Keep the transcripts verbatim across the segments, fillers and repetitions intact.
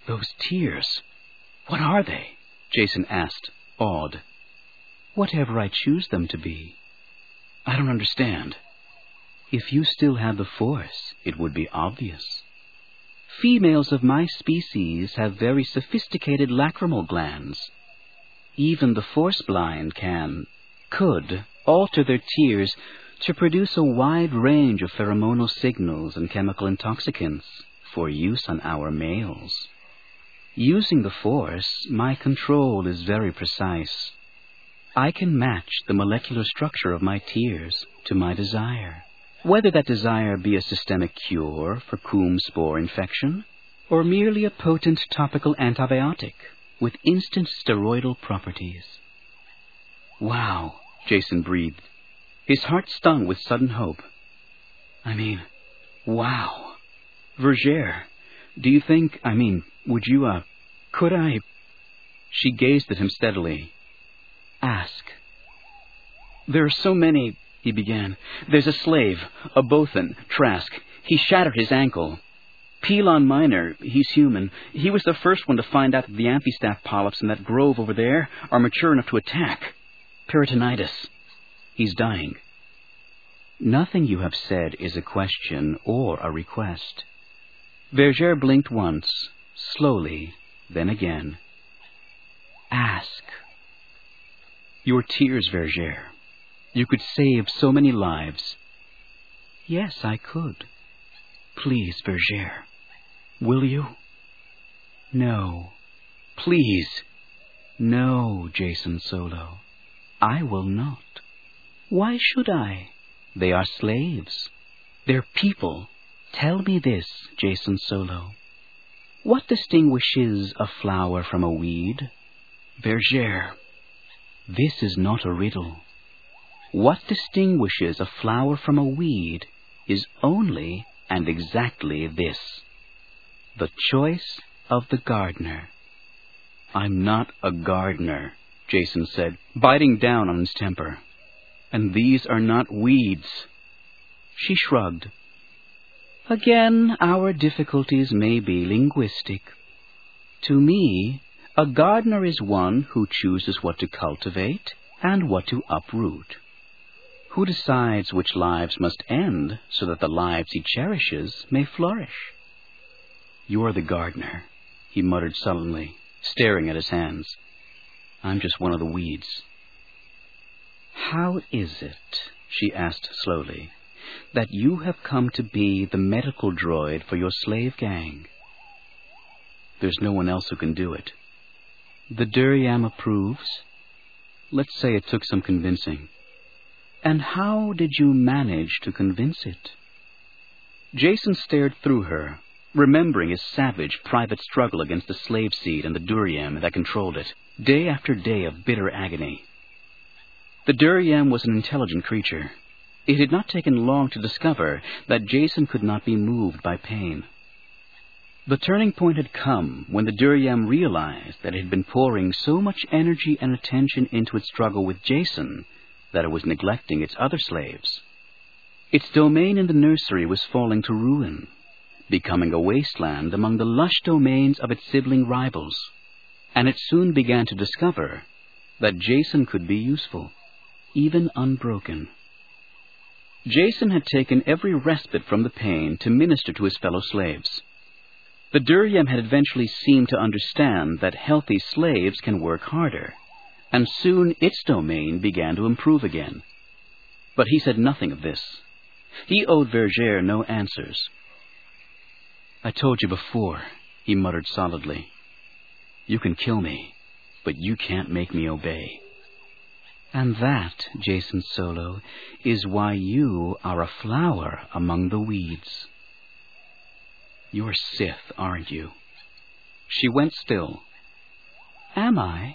Those tears, what are they? Jason asked, awed. Whatever I choose them to be. I don't understand. If you still had the Force, it would be obvious. Females of my species have very sophisticated lacrimal glands. Even the Force-blind can, could, alter their tears to produce a wide range of pheromonal signals and chemical intoxicants for use on our males. Using the Force, my control is very precise. I can match the molecular structure of my tears to my desire, whether that desire be a systemic cure for Coombs spore infection or merely a potent topical antibiotic with instant steroidal properties. Wow, Jason breathed. His heart stung with sudden hope. I mean, wow. Vergere, do you think, I mean, would you, uh, could I... She gazed at him steadily. Ask. There are so many, he began. There's a slave, a Bothan, Trask. He shattered his ankle. Pelon Minor, he's human. He was the first one to find out that the amphistaff polyps in that grove over there are mature enough to attack. Peritonitis. He's dying. Nothing you have said is a question or a request. Vergere blinked once, slowly, then again. Ask. Your tears, Vergere. You could save so many lives. Yes, I could. Please, Vergere. Will you? No. Please. No, Jason Solo. I will not. Why should I? They are slaves. They're people. Tell me this, Jason Solo. What distinguishes a flower from a weed? Vergere, this is not a riddle. What distinguishes a flower from a weed is only and exactly this: the choice of the gardener. I'm not a gardener, Jason said, biting down on his temper. And these are not weeds. She shrugged. Again, our difficulties may be linguistic. To me, a gardener is one who chooses what to cultivate and what to uproot, who decides which lives must end so that the lives he cherishes may flourish. You're the gardener, he muttered sullenly, staring at his hands. I'm just one of the weeds. How is it, she asked slowly, that you have come to be the medical droid for your slave gang? There's no one else who can do it. The Duriam approves? Let's say it took some convincing. And how did you manage to convince it? Jason stared through her, remembering his savage private struggle against the slave seed and the Duriam that controlled it, day after day of bitter agony. The Duriam was an intelligent creature. It had not taken long to discover that Jason could not be moved by pain. The turning point had come when the Duriam realized that it had been pouring so much energy and attention into its struggle with Jason that it was neglecting its other slaves. Its domain in the nursery was falling to ruin, becoming a wasteland among the lush domains of its sibling rivals, and it soon began to discover that Jason could be useful, even unbroken. Jason had taken every respite from the pain to minister to his fellow slaves. The Duriam had eventually seemed to understand that healthy slaves can work harder, and soon its domain began to improve again. But he said nothing of this. He owed Vergere no answers. I told you before, he muttered solidly. You can kill me, but you can't make me obey. And that, Jason Solo, is why you are a flower among the weeds. You're Sith, aren't you? She went still. Am I?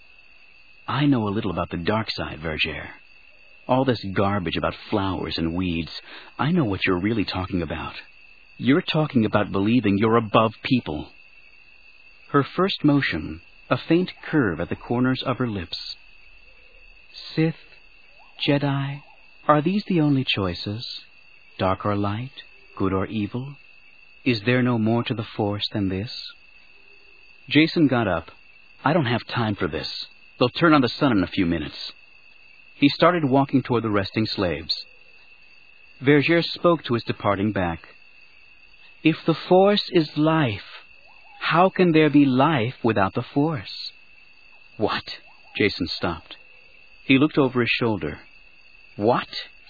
I know a little about the dark side, Vergere. All this garbage about flowers and weeds, I know what you're really talking about. You're talking about believing you're above people. Her first motion, a faint curve at the corners of her lips. Sith, Jedi, are these the only choices? Dark or light, good or evil? Is there no more to the Force than this? Jason got up. I don't have time for this. They'll turn on the sun in a few minutes. He started walking toward the resting slaves. Verger spoke to his departing back. If the Force is life, how can there be life without the Force? What? Jason stopped. He looked over his shoulder. What?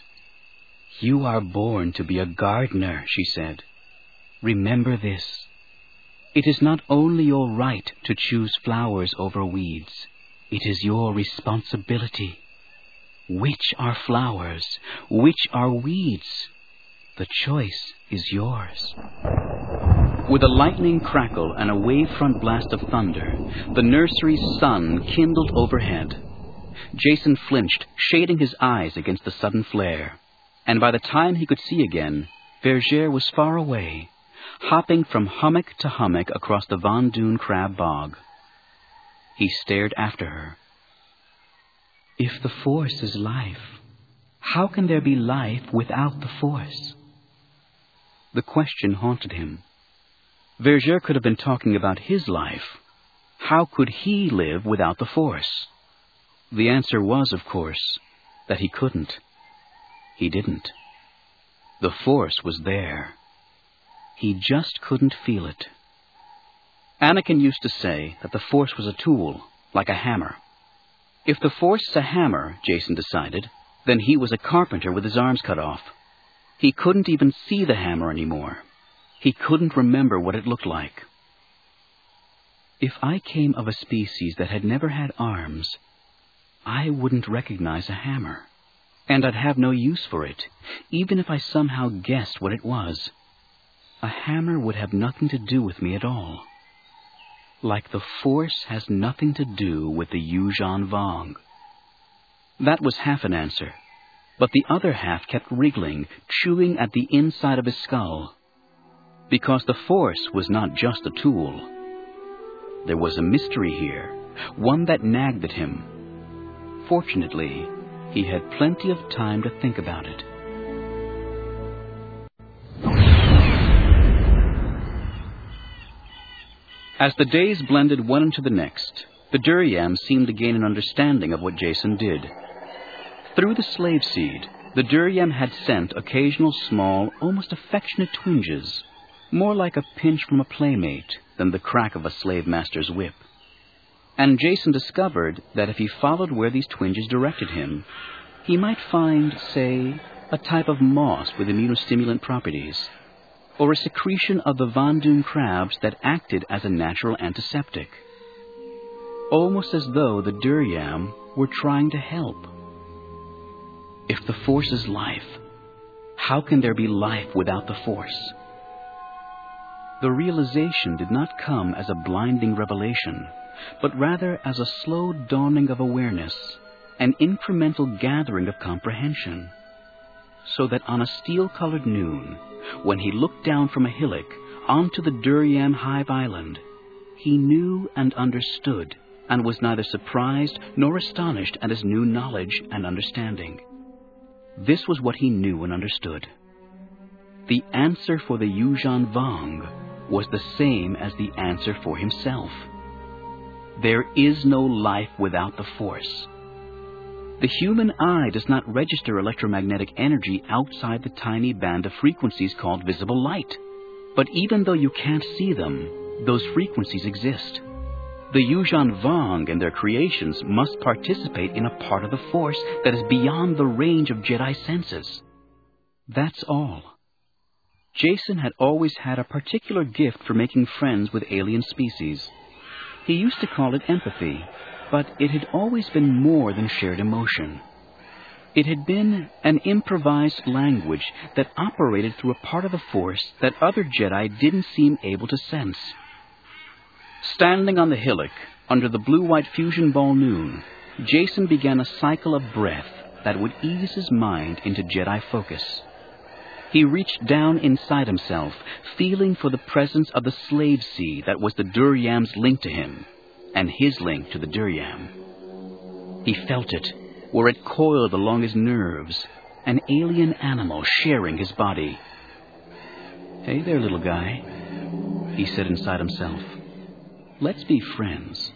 You are born to be a gardener, she said. Remember this. It is not only your right to choose flowers over weeds. It is your responsibility. Which are flowers? Which are weeds? The choice is yours. With a lightning crackle and a wave-front blast of thunder, the nursery's sun kindled overhead. Jason flinched, shading his eyes against the sudden flare. And by the time he could see again, Verger was far away, hopping from hummock to hummock across the Von Dune crab bog. He stared after her. If the Force is life, how can there be life without the Force? The question haunted him. Verger could have been talking about his life. How could he live without the Force? The answer was, of course, that he couldn't. He didn't. The Force was there. He just couldn't feel it. Anakin used to say that the Force was a tool, like a hammer. If the Force is a hammer, Jason decided, then he was a carpenter with his arms cut off. He couldn't even see the hammer anymore. He couldn't remember what it looked like. If I came of a species that had never had arms, I wouldn't recognize a hammer. And I'd have no use for it, even if I somehow guessed what it was. A hammer would have nothing to do with me at all. Like the Force has nothing to do with the Yuuzhan Vong. That was half an answer, but the other half kept wriggling, chewing at the inside of his skull. Because the Force was not just a tool. There was a mystery here, one that nagged at him. Fortunately, he had plenty of time to think about it. As the days blended one into the next, the Duryam seemed to gain an understanding of what Jason did. Through the slave seed, the Duryam had sent occasional small, almost affectionate twinges, more like a pinch from a playmate than the crack of a slave master's whip. And Jason discovered that if he followed where these twinges directed him, he might find, say, a type of moss with immunostimulant properties, or a secretion of the Von Dune crabs that acted as a natural antiseptic. Almost as though the Duryam were trying to help. If the Force is life, how can there be life without the Force? The realization did not come as a blinding revelation, but rather as a slow dawning of awareness, an incremental gathering of comprehension. So that on a steel-colored noon, when he looked down from a hillock onto the Duryam Hive Island, he knew and understood, and was neither surprised nor astonished at his new knowledge and understanding. This was what he knew and understood. The answer for the Yuuzhan Vong was the same as the answer for himself. There is no life without the Force. The human eye does not register electromagnetic energy outside the tiny band of frequencies called visible light. But even though you can't see them, those frequencies exist. The Yuuzhan Vong and their creations must participate in a part of the Force that is beyond the range of Jedi senses. That's all. Jason had always had a particular gift for making friends with alien species. He used to call it empathy, but it had always been more than shared emotion. It had been an improvised language that operated through a part of the Force that other Jedi didn't seem able to sense. Standing on the hillock, under the blue-white fusion ball noon, Jason began a cycle of breath that would ease his mind into Jedi focus. He reached down inside himself, feeling for the presence of the slave seed that was the Duryam's link to him, and his link to the Duryam. He felt it, where it coiled along his nerves, an alien animal sharing his body. "Hey there, little guy," he said inside himself. Let's be friends.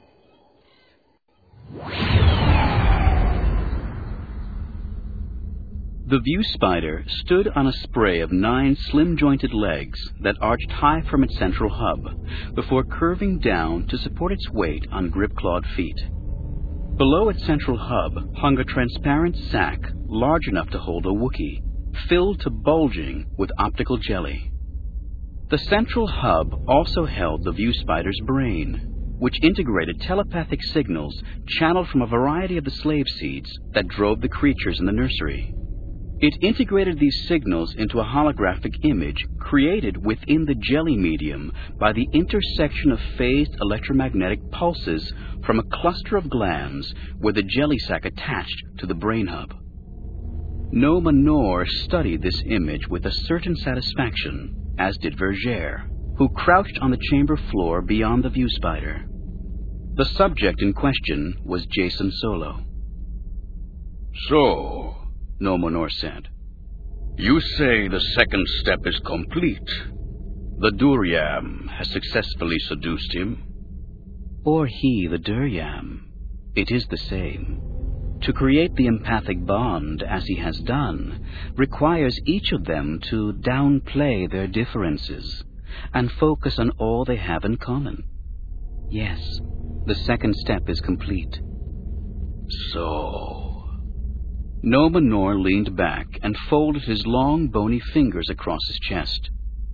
The view spider stood on a spray of nine slim-jointed legs that arched high from its central hub, before curving down to support its weight on grip-clawed feet. Below its central hub hung a transparent sac large enough to hold a Wookiee, filled to bulging with optical jelly. The central hub also held the view spider's brain, which integrated telepathic signals channeled from a variety of the slave seeds that drove the creatures in the nursery. It integrated these signals into a holographic image created within the jelly medium by the intersection of phased electromagnetic pulses from a cluster of glands where the jelly sac attached to the brain hub. Noma Noor studied this image with a certain satisfaction, as did Vergere, who crouched on the chamber floor beyond the view spider. The subject in question was Jacen Solo. So, Noma Noor said, you say the second step is complete. The Duryam has successfully seduced him? Or he, the Duryam. It is the same. To create the empathic bond, as he has done, requires each of them to downplay their differences and focus on all they have in common. Yes, the second step is complete. So... Noma Noor leaned back and folded his long, bony fingers across his chest.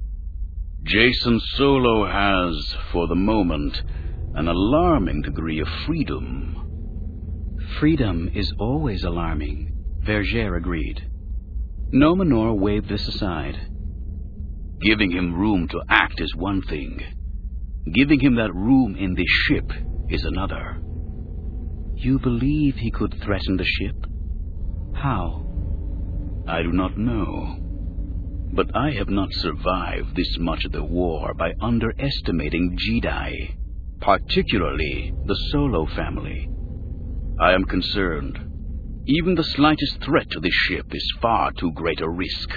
Jacen Solo has, for the moment, an alarming degree of freedom. Freedom is always alarming, Vergere agreed. Noma Noor waved this aside. Giving him room to act is one thing. Giving him that room in this ship is another. You believe he could threaten the ship? How? I do not know. But I have not survived this much of the war by underestimating Jedi, particularly the Solo family. I am concerned. Even the slightest threat to this ship is far too great a risk.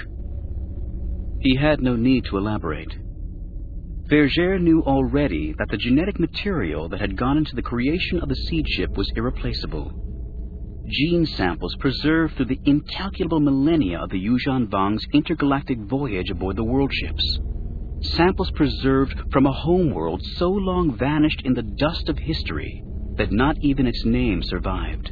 He had no need to elaborate. Vergere knew already that the genetic material that had gone into the creation of the seed ship was irreplaceable. Gene samples preserved through the incalculable millennia of the Yuuzhan Vong's intergalactic voyage aboard the world ships. Samples preserved from a homeworld so long vanished in the dust of history that not even its name survived.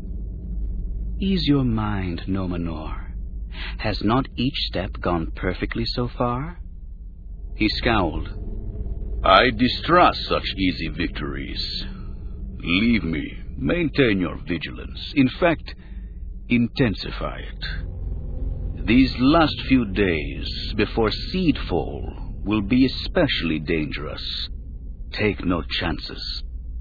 Ease your mind, Noma Noor. Has not each step gone perfectly so far? He scowled. I distrust such easy victories. Leave me. Maintain your vigilance. In fact, intensify it. These last few days before Seedfall will be especially dangerous. Take no chances.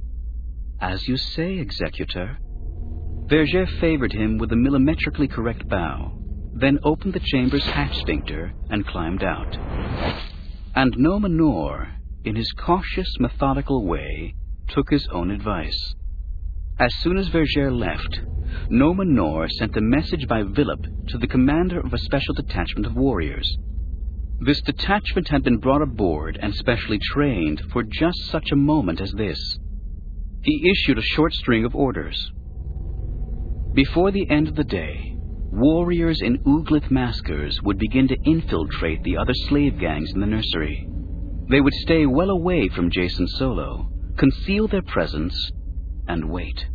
As you say, Executor. Vergere favored him with a millimetrically correct bow, then opened the chamber's hatch sphincter and climbed out. And Noma Noor, in his cautious, methodical way, took his own advice. As soon as Vergere left, Noma Noor sent a message by Villip to the commander of a special detachment of warriors. This detachment had been brought aboard and specially trained for just such a moment as this. He issued a short string of orders. Before the end of the day, warriors in Uglith maskers would begin to infiltrate the other slave gangs in the nursery. They would stay well away from Jacen Solo, conceal their presence, and wait.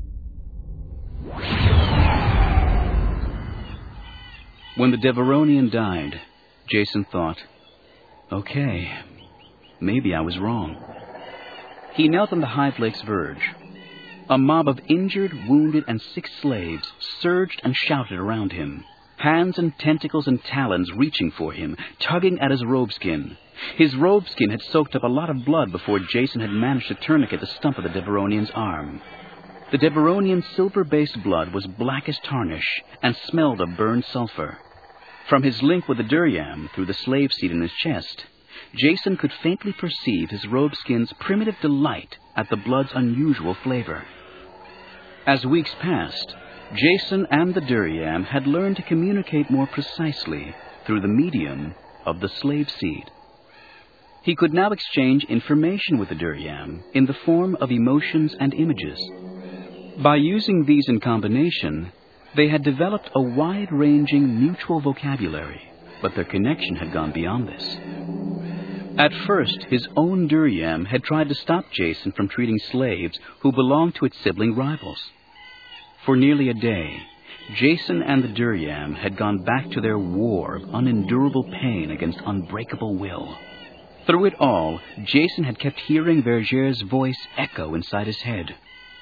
When the Devaronian died, Jacen thought, okay, maybe I was wrong. He knelt on the Hive Lake's verge. A mob of injured, wounded, and sick slaves surged and shouted around him, hands and tentacles and talons reaching for him, tugging at his robeskin. His robeskin had soaked up a lot of blood before Jacen had managed to tourniquet the stump of the Devaronian's arm. The Devaronian's silver-based blood was black as tarnish and smelled of burned sulfur. From his link with the Duryam through the slave seed in his chest, Jacen could faintly perceive his robeskin's primitive delight at the blood's unusual flavor. As weeks passed, Jacen and the Duryam had learned to communicate more precisely through the medium of the slave seed. He could now exchange information with the Duryam in the form of emotions and images. By using these in combination, they had developed a wide-ranging mutual vocabulary, but their connection had gone beyond this. At first, his own Duryam had tried to stop Jason from treating slaves who belonged to its sibling rivals. For nearly a day, Jason and the Duryam had gone back to their war of unendurable pain against unbreakable will. Through it all, Jason had kept hearing Verger's voice echo inside his head.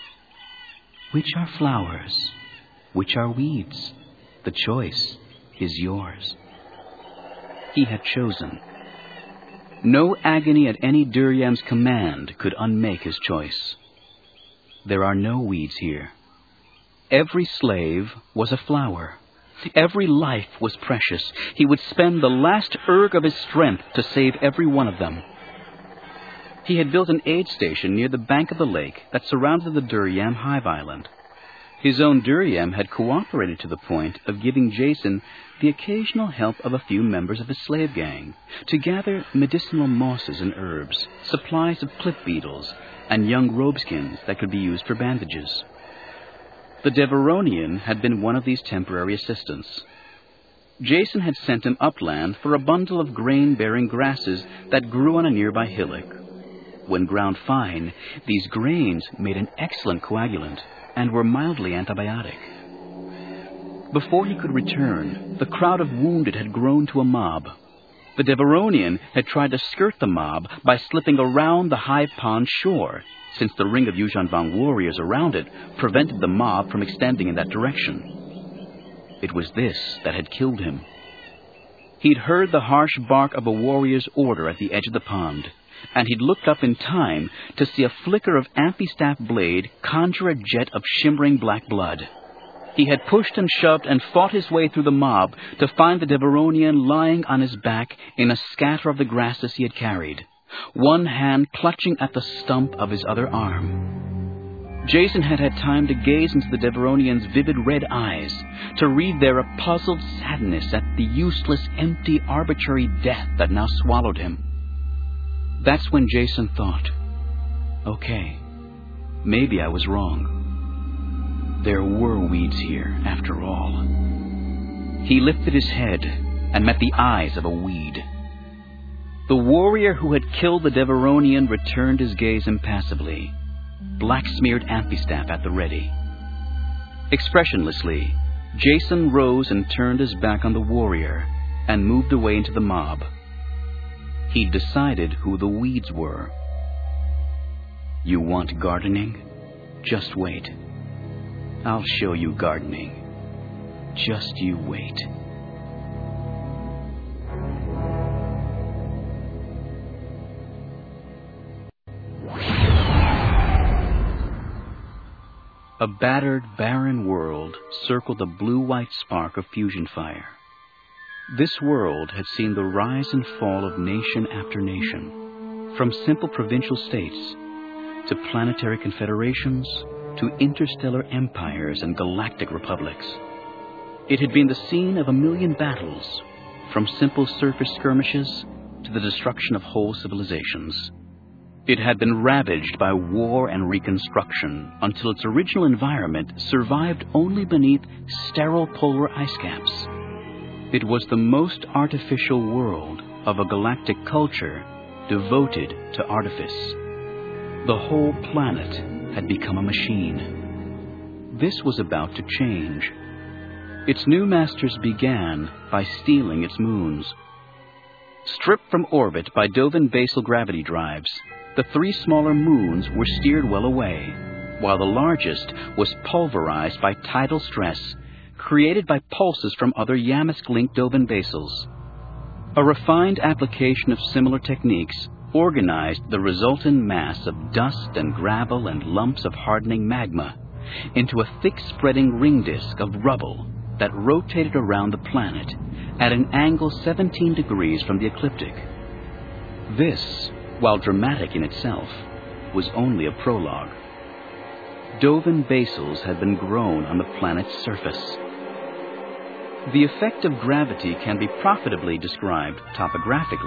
Which are flowers? Which are weeds? The choice is yours. He had chosen. No agony at any Duryam's command could unmake his choice. There are no weeds here. Every slave was a flower. Every life was precious. He would spend the last erg of his strength to save every one of them. He had built an aid station near the bank of the lake that surrounded the Duryam hive island. His own Duryam had cooperated to the point of giving Jason the occasional help of a few members of his slave gang to gather medicinal mosses and herbs, supplies of clip beetles, and young robeskins that could be used for bandages. The Deveronian had been one of these temporary assistants. Jason had sent him upland for a bundle of grain-bearing grasses that grew on a nearby hillock. When ground fine, these grains made an excellent coagulant and were mildly antibiotic. Before he could return, the crowd of wounded had grown to a mob. The Deveronian had tried to skirt the mob by slipping around the hive pond shore, since the ring of Yuuzhan Vong warriors around it prevented the mob from extending in that direction. It was this that had killed him. He'd heard the harsh bark of a warrior's order at the edge of the pond, and he'd looked up in time to see a flicker of amphistaff blade conjure a jet of shimmering black blood. He had pushed and shoved and fought his way through the mob to find the Deveronian lying on his back in a scatter of the grasses he had carried, one hand clutching at the stump of his other arm. Jason had had time to gaze into the Deveronian's vivid red eyes, to read there a puzzled sadness at the useless, empty, arbitrary death that now swallowed him. That's when Jason thought, okay, maybe I was wrong. There were weeds here, after all. He lifted his head and met the eyes of a weed. The warrior who had killed the Deveronian returned his gaze impassively, black-smeared amphistaff at the ready. Expressionlessly, Jason rose and turned his back on the warrior and moved away into the mob. He'd decided who the weeds were. You want gardening? Just wait. I'll show you gardening. Just you wait. A battered, barren world circled a blue-white spark of fusion fire. This world had seen the rise and fall of nation after nation, from simple provincial states to planetary confederations to interstellar empires and galactic republics. It had been the scene of a million battles, from simple surface skirmishes to the destruction of whole civilizations. It had been ravaged by war and reconstruction until its original environment survived only beneath sterile polar ice caps. It was the most artificial world of a galactic culture devoted to artifice. The whole planet had become a machine. This was about to change. Its new masters began by stealing its moons. Stripped from orbit by Dovin basal gravity drives, the three smaller moons were steered well away, while the largest was pulverized by tidal stress created by pulses from other Yamask-linked Dovin basals. A refined application of similar techniques organized the resultant mass of dust and gravel and lumps of hardening magma into a thick-spreading ring disk of rubble that rotated around the planet at an angle seventeen degrees from the ecliptic. This, while dramatic in itself, was only a prologue. Dovin basals had been grown on the planet's surface. The effect of gravity can be profitably described topographically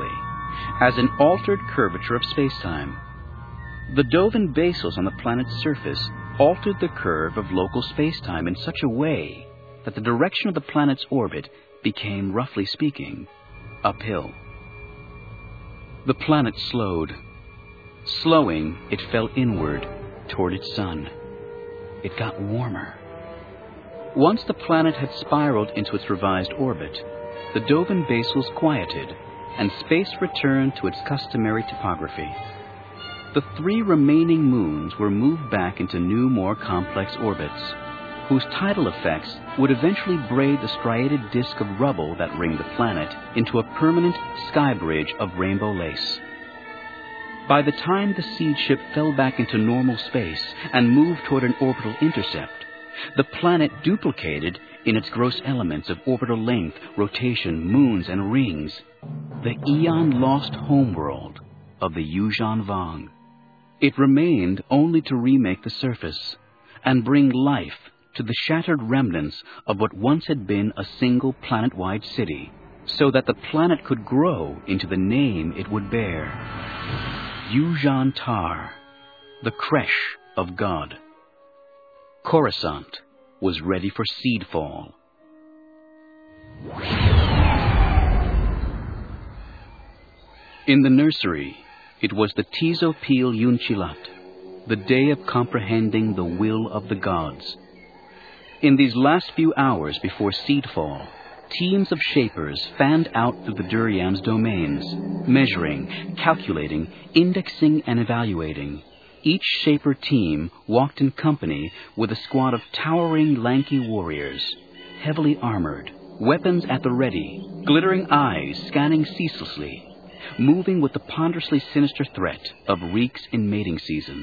as an altered curvature of spacetime. The Dovin basals on the planet's surface altered the curve of local spacetime in such a way that the direction of the planet's orbit became, roughly speaking, uphill. The planet slowed. Slowing, it fell inward toward its sun. It got warmer. Once the planet had spiraled into its revised orbit, the Dovin basals quieted, and space returned to its customary topography. The three remaining moons were moved back into new, more complex orbits, whose tidal effects would eventually braid the striated disk of rubble that ringed the planet into a permanent sky bridge of rainbow lace. By the time the seed ship fell back into normal space and moved toward an orbital intercept, the planet duplicated in its gross elements of orbital length, rotation, moons, and rings, the eon-lost homeworld of the Yuuzhan Vong. It remained only to remake the surface and bring life to the shattered remnants of what once had been a single planet-wide city, so that the planet could grow into the name it would bear. Yuuzhan Tar, the creche of God. Coruscant was ready for seedfall. In the nursery, it was the Tizo Pil Yunchilat, the day of comprehending the will of the gods. In these last few hours before seedfall, teams of shapers fanned out through the Duryam's domains, measuring, calculating, indexing, and evaluating. Each shaper team walked in company with a squad of towering, lanky warriors, heavily armored, weapons at the ready, glittering eyes scanning ceaselessly, moving with the ponderously sinister threat of reeks in mating season.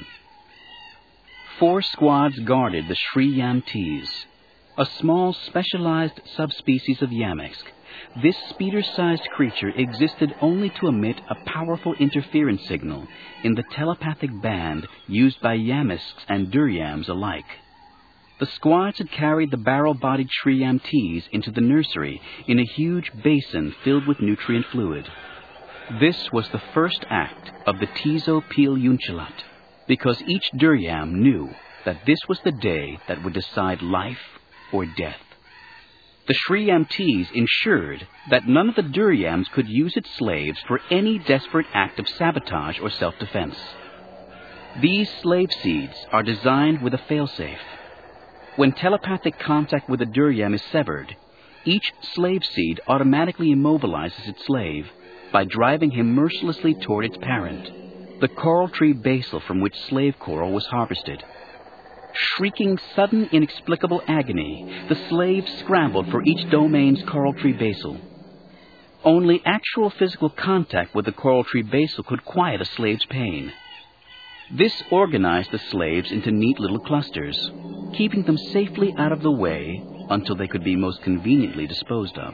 Four squads guarded the Sri Yam-Tees, a small specialized subspecies of Yamexk. This speeder-sized creature existed only to emit a powerful interference signal in the telepathic band used by Yamisks and Duryams alike. The squads had carried the barrel-bodied Sri Yam-Tees into the nursery in a huge basin filled with nutrient fluid. This was the first act of the Tizo Pil Yunchilat, because each Duryam knew that this was the day that would decide life or death. The Sri Yam-Tees ensured that none of the Duryams could use its slaves for any desperate act of sabotage or self-defense. These slave seeds are designed with a failsafe. When telepathic contact with a Duryam is severed, each slave seed automatically immobilizes its slave by driving him mercilessly toward its parent, the coral tree basal from which slave coral was harvested. Shrieking sudden, inexplicable agony, the slaves scrambled for each domain's coral tree basal. Only actual physical contact with the coral tree basal could quiet a slave's pain. This organized the slaves into neat little clusters, keeping them safely out of the way until they could be most conveniently disposed of.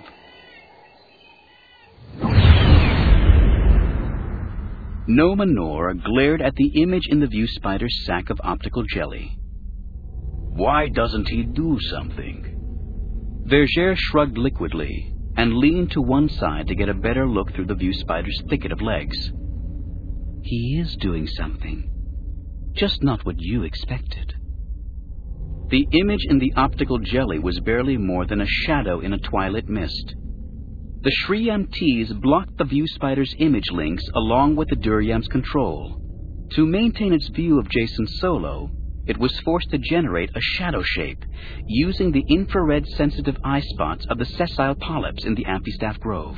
Nomenor glared at the image in the view spider's sack of optical jelly. Why doesn't he do something? Verger shrugged liquidly and leaned to one side to get a better look through the view spider's thicket of legs. He is doing something, just not what you expected. The image in the optical jelly was barely more than a shadow in a twilight mist. The Sri Yam-Tees blocked the view spider's image links along with the Duryam's control. To maintain its view of Jacen Solo, it was forced to generate a shadow shape using the infrared-sensitive eye spots of the sessile polyps in the Amphistaff Grove.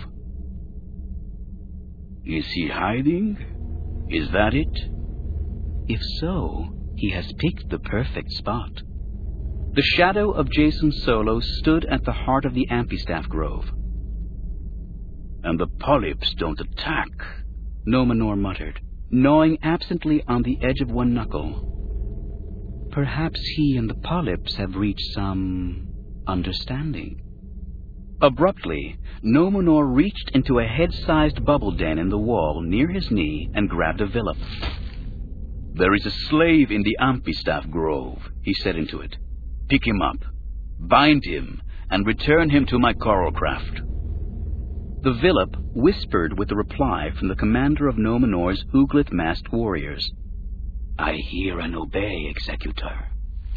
Is he hiding? Is that it? If so, he has picked the perfect spot. The shadow of Jacen Solo stood at the heart of the Amphistaff Grove. And the polyps don't attack, Nomenor muttered, gnawing absently on the edge of one knuckle. Perhaps he and the polyps have reached some understanding. Abruptly, Nomenor reached into a head-sized bubble den in the wall near his knee and grabbed a villip. There is a slave in the Amphistaff Grove, he said into it. Pick him up, bind him, and return him to my coral craft. The Villip whispered with the reply from the commander of Nomenor's Uglith-masked warriors. I hear and obey, Executor.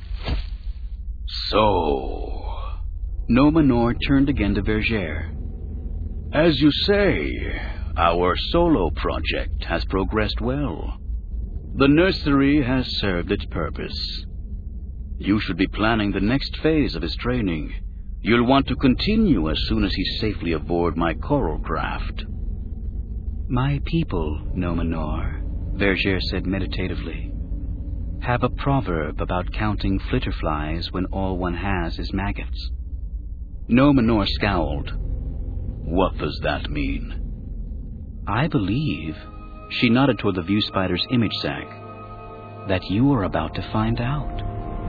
So... Nomenor turned again to Vergere. As you say, our solo project has progressed well. The nursery has served its purpose. You should be planning the next phase of his training. You'll want to continue as soon as he's safely aboard my coral craft. My people, Nomenor, Vergere said meditatively, have a proverb about counting flitterflies when all one has is maggots. Nomenor scowled. What does that mean? I believe, she nodded toward the view spider's image sac, that you are about to find out.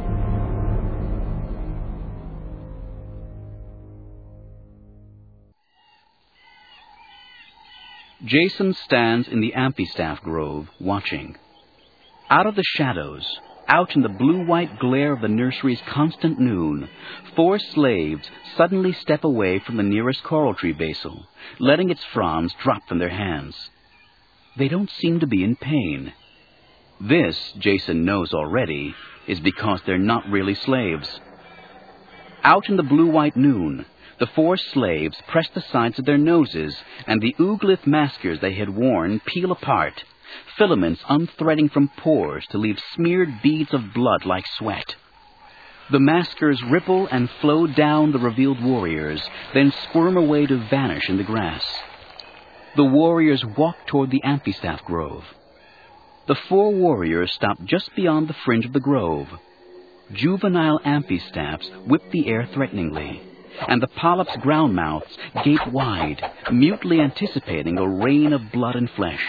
Jason stands in the Amphistaff Grove, watching. Out of the shadows, out in the blue-white glare of the nursery's constant noon, four slaves suddenly step away from the nearest coral tree basil, letting its fronds drop from their hands. They don't seem to be in pain. This, Jason knows already, is because they're not really slaves. Out in the blue-white noon, the four slaves press the sides of their noses, and the Uglith maskers they had worn peel apart, filaments unthreading from pores to leave smeared beads of blood like sweat. The maskers ripple and flow down the revealed warriors, then squirm away to vanish in the grass. The warriors walk toward the Amphistaff Grove. The four warriors stop just beyond the fringe of the grove. Juvenile Amphistaffs whip the air threateningly, and the polyps' ground mouths gape wide, mutely anticipating a rain of blood and flesh.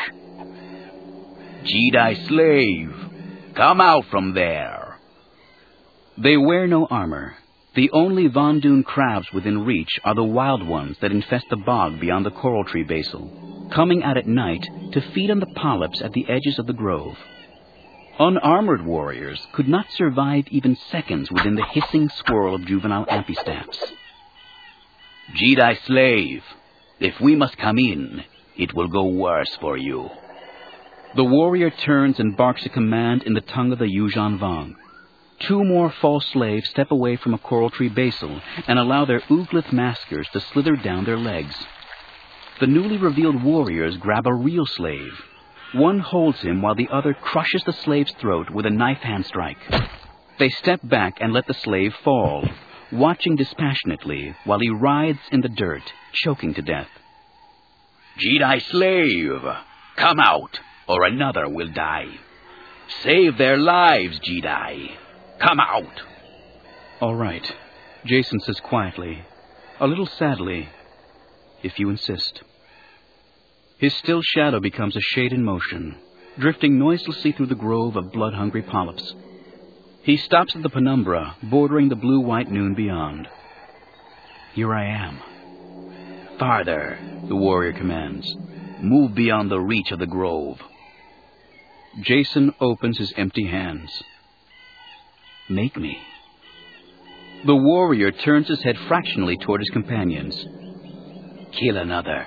Jedi slave, come out from there. They wear no armor. The only Von Dune crabs within reach are the wild ones that infest the bog beyond the coral tree basil, coming out at night to feed on the polyps at the edges of the grove. Unarmored warriors could not survive even seconds within the hissing swirl of juvenile Amphistaffs. Jedi slave, if we must come in, it will go worse for you. The warrior turns and barks a command in the tongue of the Yuuzhan Vong. Two more false slaves step away from a coral tree basil and allow their Uglith maskers to slither down their legs. The newly revealed warriors grab a real slave. One holds him while the other crushes the slave's throat with a knife hand strike. They step back and let the slave fall, watching dispassionately while he writhes in the dirt, choking to death. Jedi slave, come out, or another will die. Save their lives, Jedi. Come out. All right, Jason says quietly, a little sadly, if you insist. His still shadow becomes a shade in motion, drifting noiselessly through the grove of blood-hungry polyps. He stops at the penumbra, bordering the blue-white noon beyond. Here I am. Farther, the warrior commands. Move beyond the reach of the grove. Jason opens his empty hands. Make me. The warrior turns his head fractionally toward his companions. Kill another.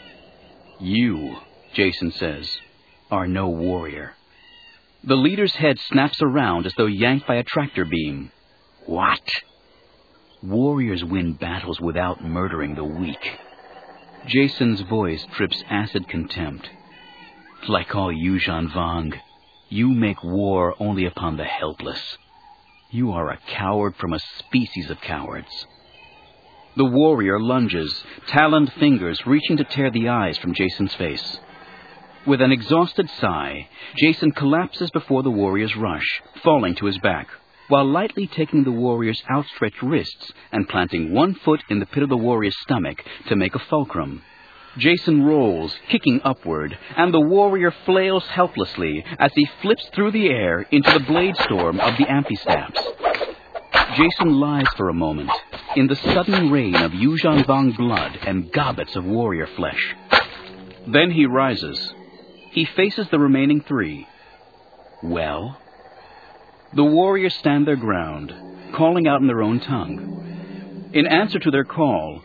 You, Jason says, are no warrior. The leader's head snaps around as though yanked by a tractor beam. What? Warriors win battles without murdering the weak. Jason's voice drips acid contempt. Like all Yuuzhan Vong, you make war only upon the helpless. You are a coward from a species of cowards. The warrior lunges, taloned fingers reaching to tear the eyes from Jason's face. With an exhausted sigh, Jason collapses before the warrior's rush, falling to his back, while lightly taking the warrior's outstretched wrists and planting one foot in the pit of the warrior's stomach to make a fulcrum. Jason rolls, kicking upward, and the warrior flails helplessly as he flips through the air into the blade storm of the Amphistaffs. Jason lies for a moment, in the sudden rain of Yuuzhan Vong blood and gobbets of warrior flesh. Then he rises. He faces the remaining three. Well? The warriors stand their ground, calling out in their own tongue. In answer to their call,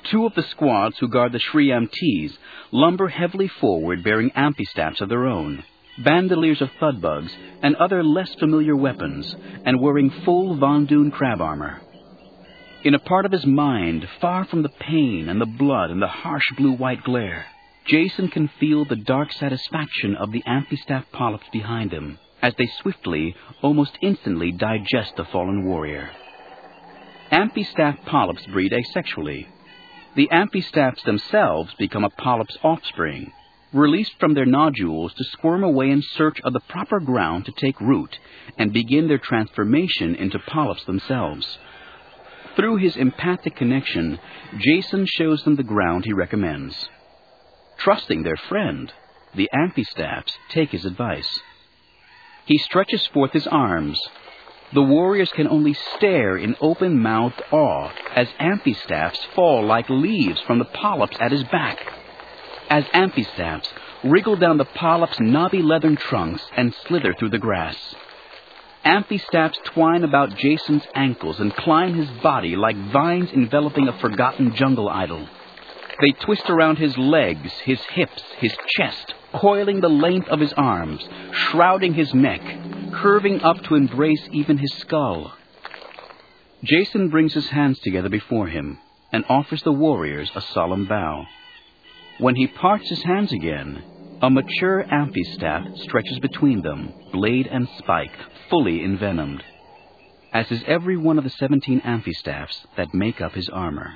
Two of the squads who guard the Shri-Amtis lumber heavily forward bearing amphistaffs of their own, bandoliers of thudbugs, and other less familiar weapons, and wearing full Von Dune crab armor. In a part of his mind, far from the pain and the blood and the harsh blue-white glare, Jason can feel the dark satisfaction of the amphistaff polyps behind him as they swiftly, almost instantly digest the fallen warrior. Amphistaff polyps breed asexually. The amphistaffs themselves become a polyp's offspring, released from their nodules to squirm away in search of the proper ground to take root and begin their transformation into polyps themselves. Through his empathic connection, Jason shows them the ground he recommends. Trusting their friend, the amphistaffs take his advice. He stretches forth his arms. The warriors can only stare in open-mouthed awe as amphistaffs fall like leaves from the polyps at his back. As amphistaffs wriggle down the polyps' knobby leathern trunks and slither through the grass. Amphistaffs twine about Jason's ankles and climb his body like vines enveloping a forgotten jungle idol. They twist around his legs, his hips, his chest, coiling the length of his arms, shrouding his neck, curving up to embrace even his skull. Jason brings his hands together before him and offers the warriors a solemn bow. When he parts his hands again, a mature amphistaff stretches between them, blade and spike, fully envenomed, as is every one of the seventeen amphistaffs that make up his armor.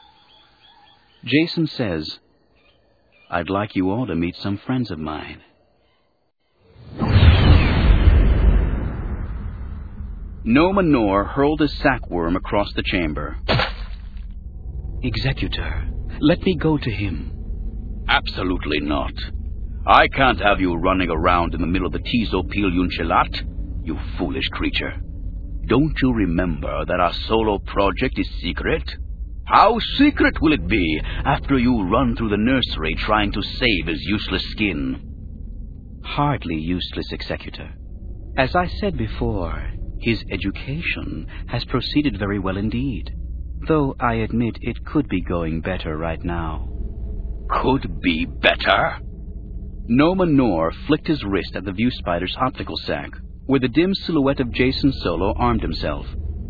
Jason says, "I'd like you all to meet some friends of mine." Nomenor hurled his sackworm across the chamber. "Executor, let me go to him." Absolutely not. I can't have you running around in the middle of the Tizo-Pil-Yunchelat, you foolish creature. Don't you remember that our solo project is secret? How secret will it be after you run through the nursery trying to save his useless skin? Hardly useless, Executor. As I said before, his education has proceeded very well indeed, though I admit it could be going better right now. Could be better? Nomenor flicked his wrist at the view spider's optical sac, where the dim silhouette of Jason Solo armed himself.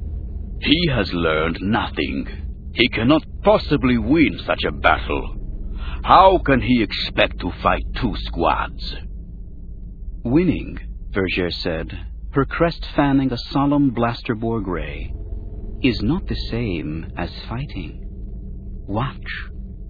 He has learned nothing. He cannot possibly win such a battle. How can he expect to fight two squads? Winning, Vergere said, her crest fanning a solemn blaster-bore gray, is not the same as fighting. Watch.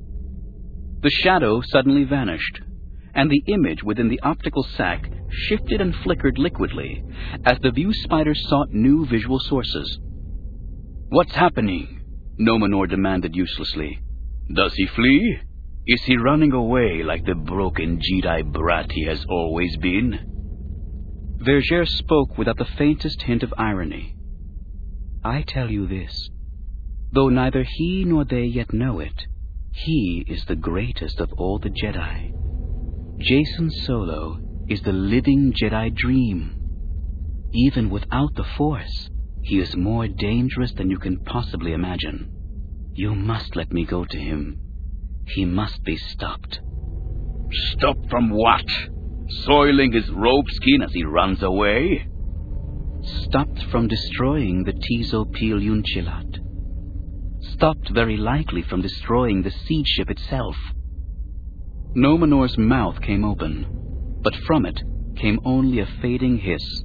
The shadow suddenly vanished, and the image within the optical sac shifted and flickered liquidly as the view spider sought new visual sources. What's happening? Nomenor demanded uselessly. Does he flee? Is he running away like the broken Jedi brat he has always been? Vergere spoke without the faintest hint of irony. I tell you this, though neither he nor they yet know it, he is the greatest of all the Jedi. Jason Solo is the living Jedi dream. Even without the Force, he is more dangerous than you can possibly imagine. You must let me go to him. He must be stopped. Stopped from what? Soiling his robe skin as he runs away? Stopped from destroying the Tizo-Pil-Yunchelat. Stopped very likely from destroying the siege ship itself. Nomenor's mouth came open, but from it came only a fading hiss.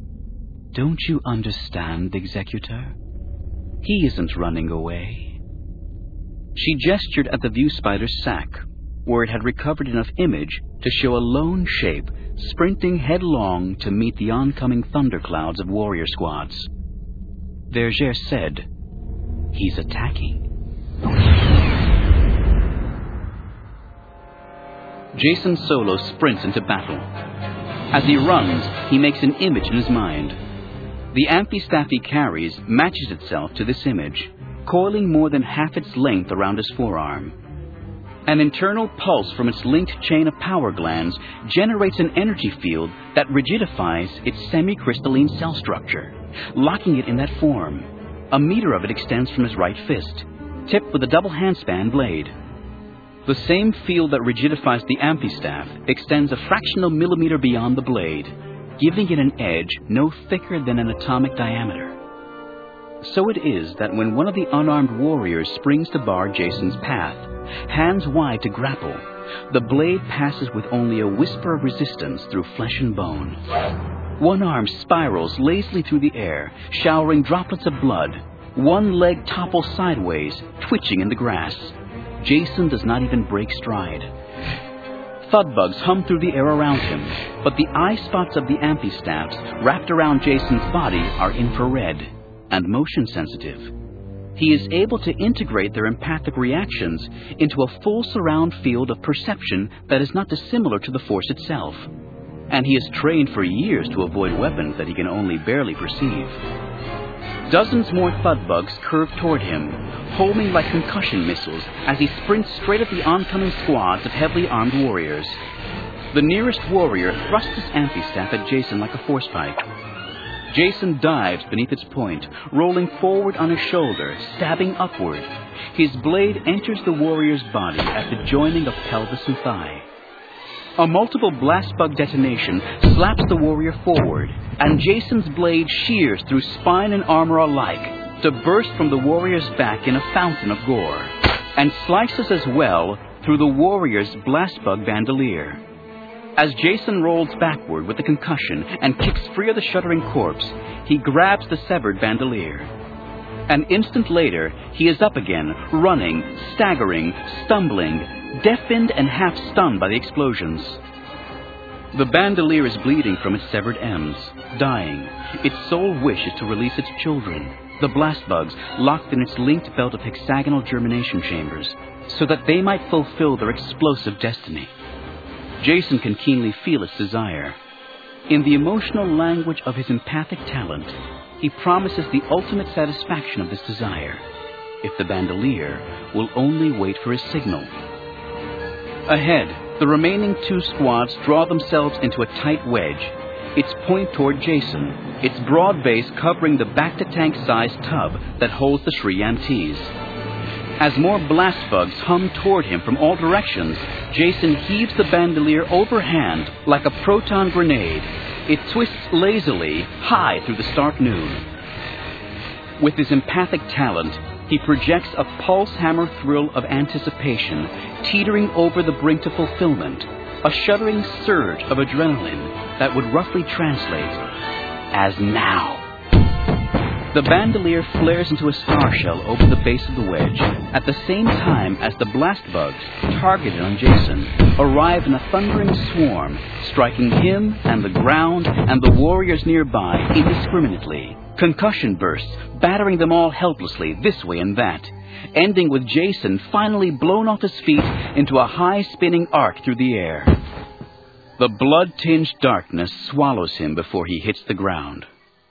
Don't you understand, Executor? He isn't running away. She gestured at the view spider's sac, where it had recovered enough image to show a lone shape sprinting headlong to meet the oncoming thunderclouds of warrior squads. Vergere said, "He's attacking." Jason Solo sprints into battle. As he runs, he makes an image in his mind. The amphistaff he carries matches itself to this image, coiling more than half its length around his forearm. An internal pulse from its linked chain of power glands generates an energy field that rigidifies its semi-crystalline cell structure, locking it in that form. A meter of it extends from his right fist. tipped with a double handspan blade. The same field that rigidifies the amphistaff extends a fractional millimeter beyond the blade, giving it an edge no thicker than an atomic diameter. So it is that when one of the unarmed warriors springs to bar Jason's path, hands wide to grapple, the blade passes with only a whisper of resistance through flesh and bone. One arm spirals lazily through the air, showering droplets of blood. One leg topples sideways, twitching in the grass. Jason does not even break stride. Thudbugs hum through the air around him, but the eye spots of the amphistaffs wrapped around Jason's body are infrared and motion sensitive. He is able to integrate their empathic reactions into a full surround field of perception that is not dissimilar to the Force itself. And he has trained for years to avoid weapons that he can only barely perceive. Dozens more Thudbugs curve toward him, homing like concussion missiles as he sprints straight at the oncoming squads of heavily armed warriors. The nearest warrior thrusts his amphistaff at Jason like a force pike. Jason dives beneath its point, rolling forward on his shoulder, stabbing upward. His blade enters the warrior's body at the joining of pelvis and thigh. A multiple blast bug detonation slaps the warrior forward, and Jason's blade shears through spine and armor alike to burst from the warrior's back in a fountain of gore, and slices as well through the warrior's blast bug bandolier. As Jason rolls backward with the concussion and kicks free of the shuddering corpse, he grabs the severed bandolier. An instant later, he is up again, running, staggering, stumbling, deafened and half-stunned by the explosions. The bandolier is bleeding from its severed ends, dying. Its sole wish is to release its children, the blast bugs locked in its linked belt of hexagonal germination chambers, so that they might fulfill their explosive destiny. Jason can keenly feel its desire. In the emotional language of his empathic talent, he promises the ultimate satisfaction of this desire, if the bandolier will only wait for his signal. Ahead, the remaining two squads draw themselves into a tight wedge, its point toward Jason, its broad base covering the back-to-tank-sized tub that holds the Sri Yantees. As more blast bugs hum toward him from all directions, Jason heaves the bandolier overhand like a proton grenade. It twists lazily, high through the stark noon. With his empathic talent, he projects a pulse hammer thrill of anticipation, teetering over the brink to fulfillment, a shuddering surge of adrenaline that would roughly translate as now. The bandolier flares into a star shell over the base of the wedge, at the same time as the blast bugs, targeted on Jason, arrive in a thundering swarm, striking him and the ground and the warriors nearby indiscriminately. Concussion bursts, battering them all helplessly this way and that, ending with Jason finally blown off his feet into a high-spinning arc through the air. The blood-tinged darkness swallows him before he hits the ground.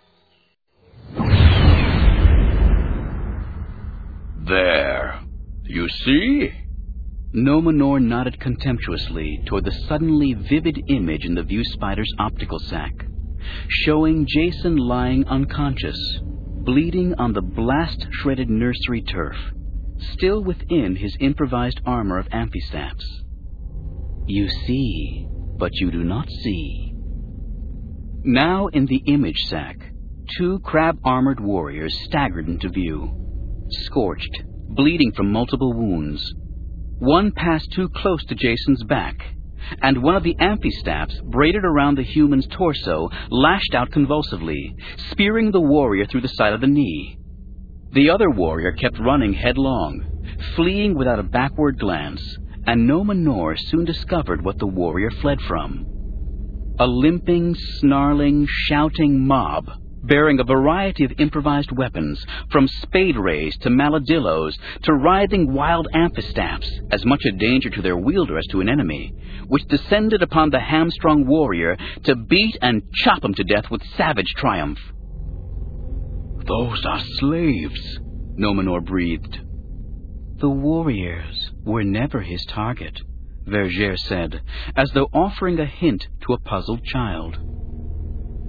There. You see? Nomenor nodded contemptuously toward the suddenly vivid image in the view spider's optical sac, showing Jason lying unconscious, bleeding on the blast-shredded nursery turf, still within his improvised armor of amphistaffs. You see, but you do not see. Now in the image sac, two crab-armored warriors staggered into view, scorched, bleeding from multiple wounds. One passed too close to Jason's back, and one of the amphistaffs braided around the human's torso lashed out convulsively, spearing the warrior through the side of the knee. The other warrior kept running headlong, fleeing without a backward glance, and Nomenor soon discovered what the warrior fled from. A limping, snarling, shouting mob, bearing a variety of improvised weapons, from spade rays to maladillos to writhing wild amphistaffs, as much a danger to their wielder as to an enemy, which descended upon the hamstrung warrior to beat and chop him to death with savage triumph. Those are slaves, Nomenor breathed. The warriors were never his target, Vergere said, as though offering a hint to a puzzled child.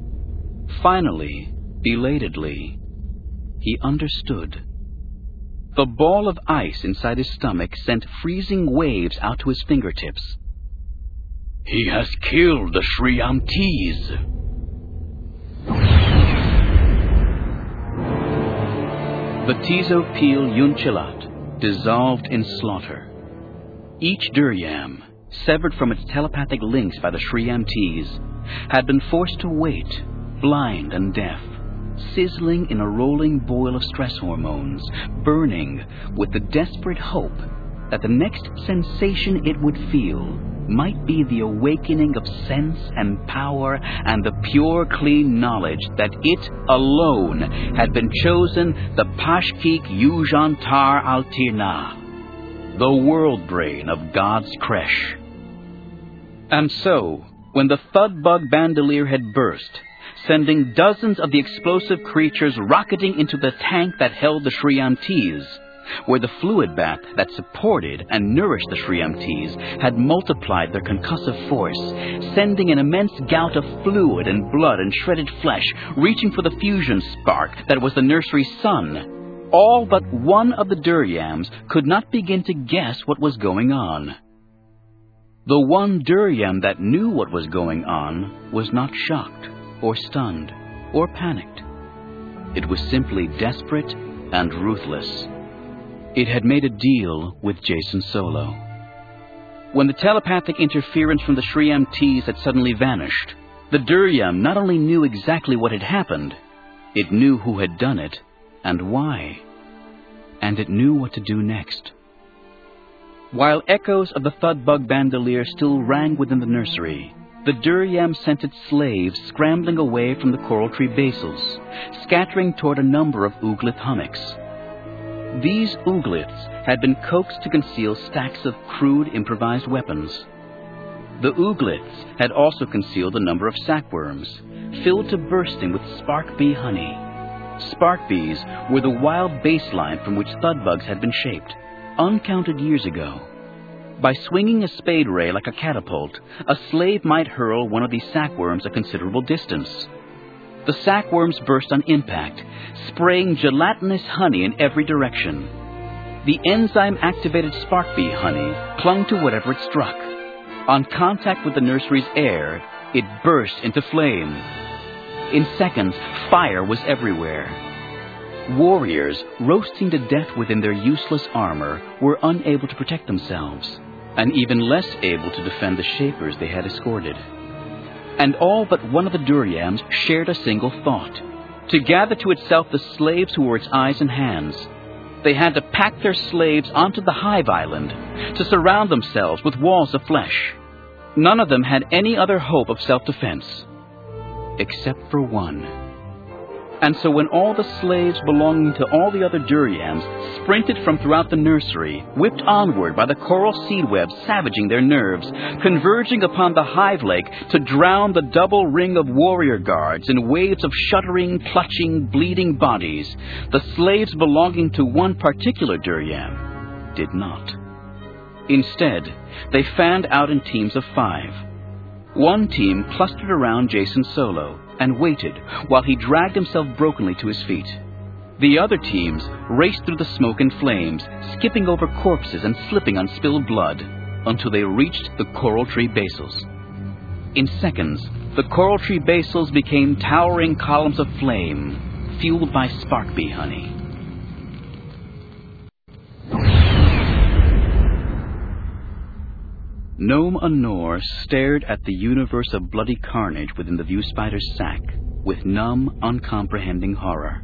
Finally, belatedly, he understood. The ball of ice inside his stomach sent freezing waves out to his fingertips. He has killed the Shriamtis. The Tizopil Yunchilat dissolved in slaughter. Each Duryam, severed from its telepathic links by the Shriamtis, had been forced to wait, blind and deaf, sizzling in a rolling boil of stress hormones, burning with the desperate hope that the next sensation it would feel might be the awakening of sense and power and the pure, clean knowledge that it alone had been chosen the Pashkik Yujantar Altirna, the world brain of God's Kresh. And so, when the Thudbug bandolier had burst, sending dozens of the explosive creatures rocketing into the tank that held the Shriamtis, where the fluid bath that supported and nourished the Shriamtis had multiplied their concussive force, sending an immense gout of fluid and blood and shredded flesh, reaching for the fusion spark that was the nursery's sun, all but one of the Duryams could not begin to guess what was going on. The one Duryam that knew what was going on was not shocked or stunned or panicked. It was simply desperate and ruthless. It had made a deal with Jacen Solo. When the telepathic interference from the Shriamtis had suddenly vanished, the Duryam not only knew exactly what had happened, it knew who had done it and why. And it knew what to do next. While echoes of the Thudbug bandolier still rang within the nursery, the Duryam sent its slaves scrambling away from the coral tree basils, scattering toward a number of Ooglyth hummocks. These Oogliths had been coaxed to conceal stacks of crude improvised weapons. The Oogliths had also concealed a number of sackworms, filled to bursting with spark bee honey. Spark bees were the wild baseline from which Thudbugs had been shaped, uncounted years ago. By swinging a spade ray like a catapult, a slave might hurl one of these sackworms a considerable distance. The sackworms burst on impact, spraying gelatinous honey in every direction. The enzyme-activated spark bee honey clung to whatever it struck. On contact with the nursery's air, it burst into flame. In seconds, fire was everywhere. Warriors, roasting to death within their useless armor, were unable to protect themselves, and even less able to defend the Shapers they had escorted. And all but one of the Duryams shared a single thought: to gather to itself the slaves who were its eyes and hands. They had to pack their slaves onto the Hive Island, to surround themselves with walls of flesh. None of them had any other hope of self-defense, except for one. And so when all the slaves belonging to all the other Duryams sprinted from throughout the nursery, whipped onward by the coral seed webs savaging their nerves, converging upon the hive lake to drown the double ring of warrior guards in waves of shuddering, clutching, bleeding bodies, the slaves belonging to one particular Duryam did not. Instead, they fanned out in teams of five. One team clustered around Jacen Solo and waited while he dragged himself brokenly to his feet. The other teams raced through the smoke and flames, skipping over corpses and slipping on spilled blood, until they reached the coral tree basils. In seconds, the coral tree basils became towering columns of flame, fueled by spark bee honey. Gnome Anor stared at the universe of bloody carnage within the view spider's sack with numb, uncomprehending horror.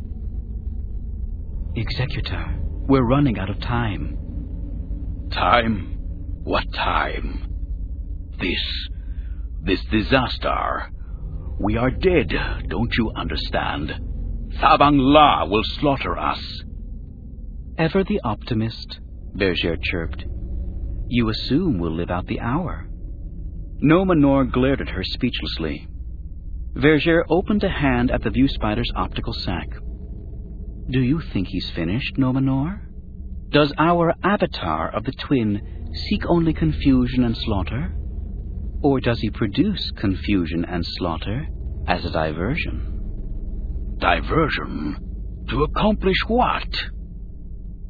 Executor, we're running out of time. Time? What time? This, this disaster. We are dead, don't you understand? Thabang La will slaughter us. Ever the optimist, Berger chirped. You assume we'll live out the hour. Gnome Anor glared at her speechlessly. Verger opened a hand at the view spider's optical sac. Do you think he's finished, Gnome Anor? Does our avatar of the twin seek only confusion and slaughter? Or does he produce confusion and slaughter as a diversion? Diversion? To accomplish what?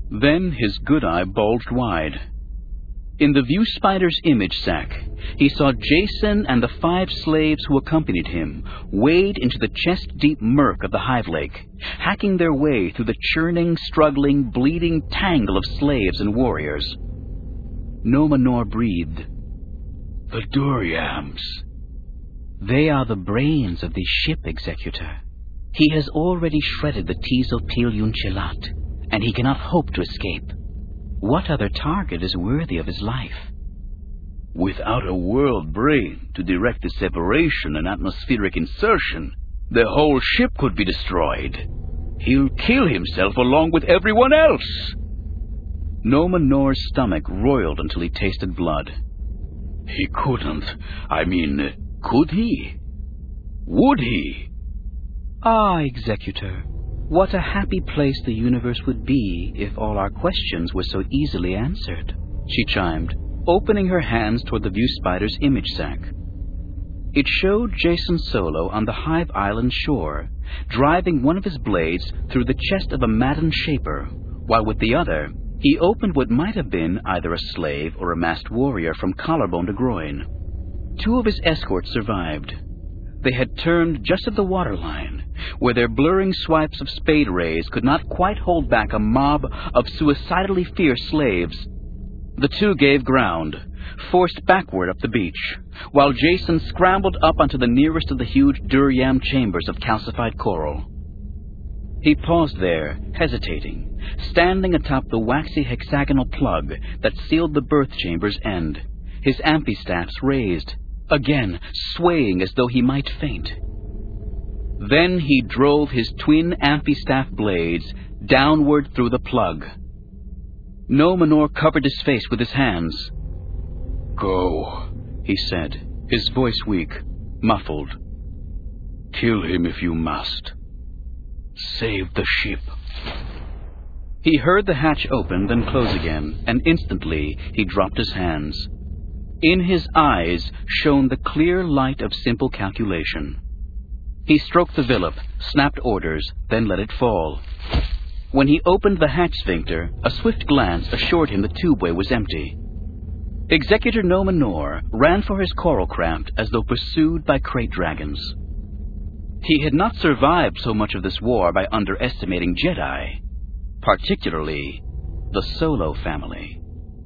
Then his good eye bulged wide. In the view spider's image sac, he saw Jason and the five slaves who accompanied him wade into the chest-deep murk of the hive lake, hacking their way through the churning, struggling, bleeding tangle of slaves and warriors. Nomenor breathed. The Duryams. They are the brains of the ship, Executor. He has already shredded the Teasel Pilyun Chelat, and he cannot hope to escape. What other target is worthy of his life? Without a world brain to direct the separation and atmospheric insertion, the whole ship could be destroyed. He'll kill himself along with everyone else. Nomenor's stomach roiled until he tasted blood. He couldn't. I mean, could he? Would he? Ah, Executor, what a happy place the universe would be if all our questions were so easily answered, she chimed, opening her hands toward the view spider's image sac. It showed Jason Solo on the Hive Island shore, driving one of his blades through the chest of a maddened shaper, while with the other, he opened what might have been either a slave or a masked warrior from collarbone to groin. Two of his escorts survived. They had turned just at the waterline, where their blurring swipes of spade rays could not quite hold back a mob of suicidally fierce slaves. The two gave ground, forced backward up the beach, while Jason scrambled up onto the nearest of the huge Duryam chambers of calcified coral. He paused there, hesitating, standing atop the waxy hexagonal plug that sealed the birth chamber's end, his amphistaffs raised, again swaying as though he might faint. Then he drove his twin amphistaff blades downward through the plug. Nomenor covered his face with his hands. Go, he said, his voice weak, muffled. Kill him if you must. Save the ship. He heard the hatch open, then close again, and instantly he dropped his hands. In his eyes shone the clear light of simple calculation. He stroked the Villip, snapped orders, then let it fall. When he opened the hatch sphincter, a swift glance assured him the tubeway was empty. Executor Nomenor ran for his coral craft as though pursued by crate dragons. He had not survived so much of this war by underestimating Jedi, particularly the Solo family.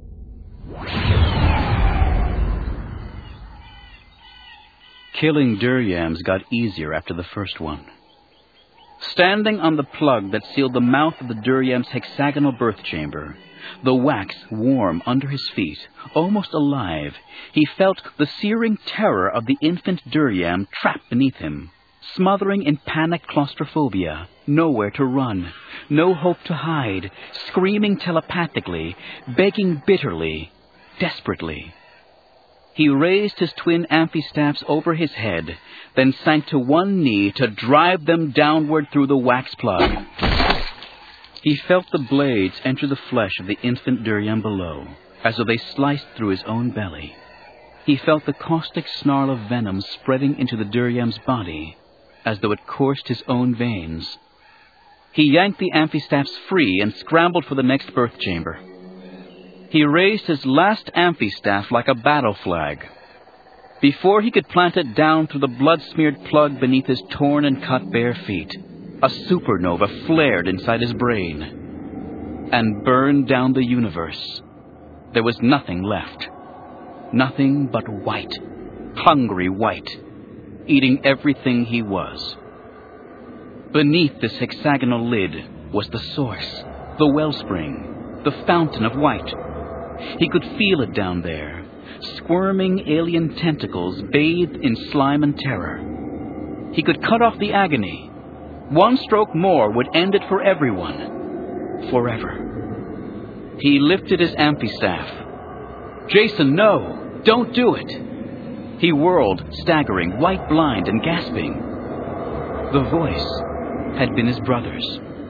Killing Duryams got easier after the first one. Standing on the plug that sealed the mouth of the Duryam's hexagonal birth chamber, the wax warm under his feet, almost alive, he felt the searing terror of the infant Duryam trapped beneath him, smothering in panicked claustrophobia, nowhere to run, no hope to hide, screaming telepathically, begging bitterly, desperately. He raised his twin amphistaffs over his head, then sank to one knee to drive them downward through the wax plug. He felt the blades enter the flesh of the infant Duryam below, as though they sliced through his own belly. He felt the caustic snarl of venom spreading into the Duryam's body, as though it coursed his own veins. He yanked the amphistaffs free and scrambled for the next birth chamber. He raised his last amphistaff like a battle flag. Before he could plant it down through the blood-smeared plug beneath his torn and cut bare feet, a supernova flared inside his brain and burned down the universe. There was nothing left. Nothing but white, hungry white, eating everything he was. Beneath this hexagonal lid was the source, the wellspring, the fountain of white. He could feel it down there, squirming alien tentacles bathed in slime and terror. He could cut off the agony. One stroke more would end it for everyone, forever. He lifted his amphistaff. Jason, no! Don't do it! He whirled, staggering, white-blind and gasping. The voice had been his brother's.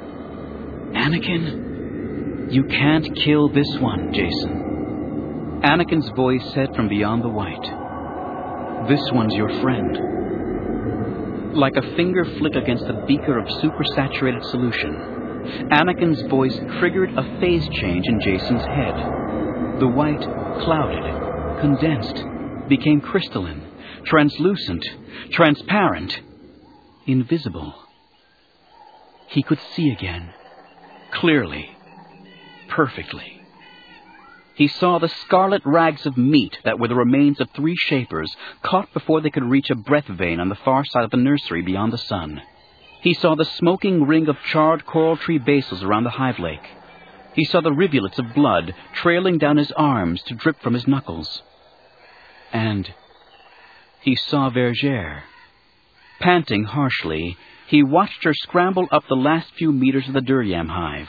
Anakin, you can't kill this one, Jason. Anakin's voice said from beyond the white. This one's your friend. Like a finger flick against a beaker of supersaturated solution, Anakin's voice triggered a phase change in Jason's head. The white clouded, condensed, became crystalline, translucent, transparent, invisible. He could see again, clearly, perfectly. He saw the scarlet rags of meat that were the remains of three Shapers, caught before they could reach a breath vein on the far side of the nursery beyond the sun. He saw the smoking ring of charred coral tree basils around the hive lake. He saw the rivulets of blood trailing down his arms to drip from his knuckles. And he saw Vergere. Panting harshly, he watched her scramble up the last few meters of the Duryam hive.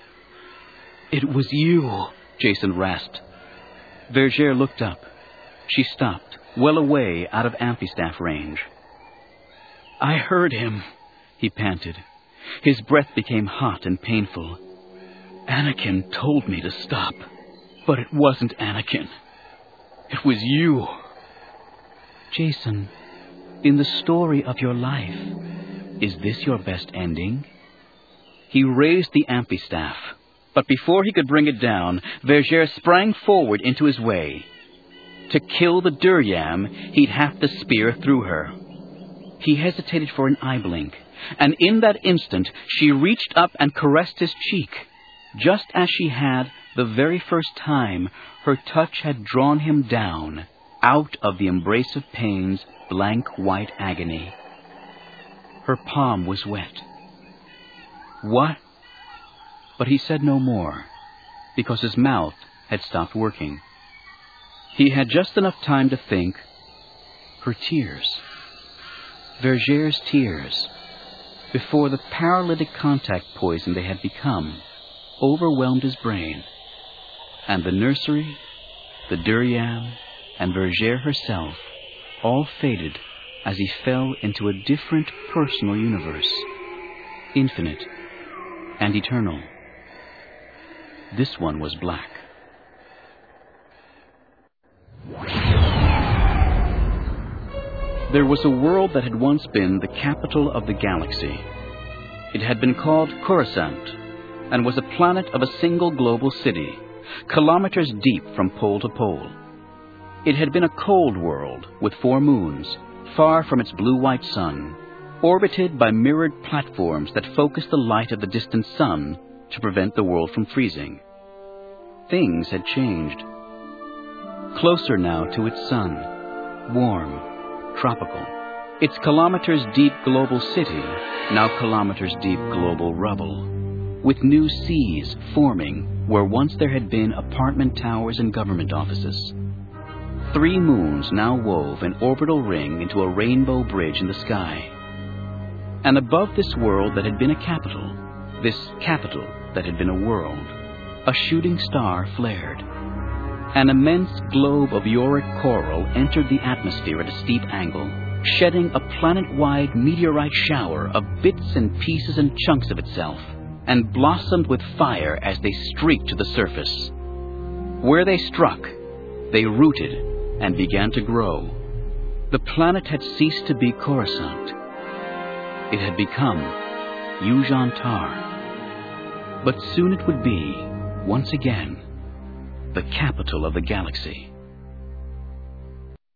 "It was you," Jason rasped. Vergere looked up. She stopped, well away out of amphistaff range. "I heard him," he panted. His breath became hot and painful. "Anakin told me to stop, but it wasn't Anakin. It was you." "Jason, in the story of your life, is this your best ending?" He raised the amphistaff, but before he could bring it down, Vergere sprang forward into his way. To kill the Duryam, he'd have to spear through her. He hesitated for an eye blink, and in that instant she reached up and caressed his cheek, just as she had the very first time her touch had drawn him down, out of the embrace of pain's blank white agony. Her palm was wet. "What?" But he said no more, because his mouth had stopped working. He had just enough time to think, her tears, Vergere's tears, before the paralytic contact poison they had become overwhelmed his brain, and the nursery, the Duryam, and Vergere herself all faded as he fell into a different personal universe, infinite and eternal. This one was black. There was a world that had once been the capital of the galaxy. It had been called Coruscant, and was a planet of a single global city, kilometers deep from pole to pole. It had been a cold world with four moons, far from its blue-white sun, orbited by mirrored platforms that focused the light of the distant sun to prevent the world from freezing. Things had changed. Closer now to its sun, warm, tropical. Its kilometers-deep global city, now kilometers-deep global rubble, with new seas forming where once there had been apartment towers and government offices. Three moons now wove an orbital ring into a rainbow bridge in the sky. And above this world that had been a capital, this capital that had been a world, a shooting star flared. An immense globe of yorick coral entered the atmosphere at a steep angle, shedding a planet-wide meteorite shower of bits and pieces and chunks of itself, and blossomed with fire as they streaked to the surface. Where they struck, they rooted and began to grow. The planet had ceased to be Coruscant. It had become Yuuzhan Tar. But soon it would be, once again, the capital of the galaxy.